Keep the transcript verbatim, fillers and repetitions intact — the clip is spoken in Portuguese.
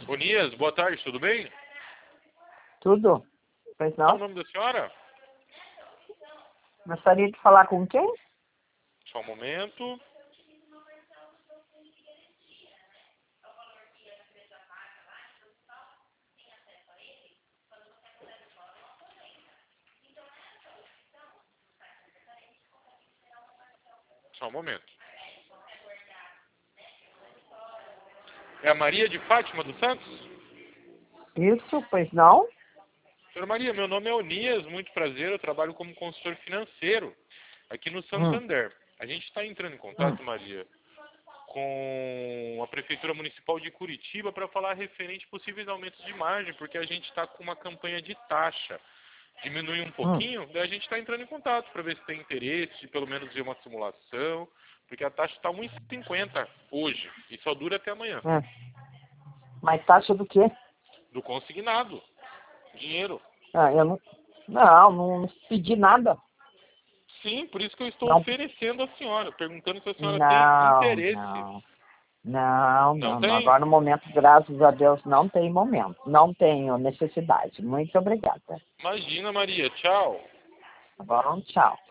Onias, boa tarde, tudo bem? Tudo? Pois Qual é o não? nome da senhora? Gostaria de falar com quem? Só um momento. Só um momento. É a Maria de Fátima dos Santos? Isso, pois não? Senhora Maria, meu nome é Onias, muito prazer, eu trabalho como consultor financeiro aqui no Hum, Santander. A gente está entrando em hum. contato, Maria, com a Prefeitura Municipal de Curitiba para falar referente a possíveis aumentos de margem, porque a gente está com uma campanha de taxa. Diminui um Hum. pouquinho, daí a gente está entrando em contato para ver se tem interesse de pelo menos ver uma simulação, porque a taxa está um e cinquenta hoje e só dura até amanhã. É. Mas taxa do quê? Do consignado. Dinheiro. Ah, eu não... Não, não pedi nada. Sim, por isso que eu estou Não, oferecendo à senhora, perguntando se a senhora tem não, interesse. não. Não, Não não. tem? Agora no momento, graças a Deus, não tem momento. Não tenho necessidade. Muito obrigada. Imagina, Maria. Tchau. Tá bom? Tchau.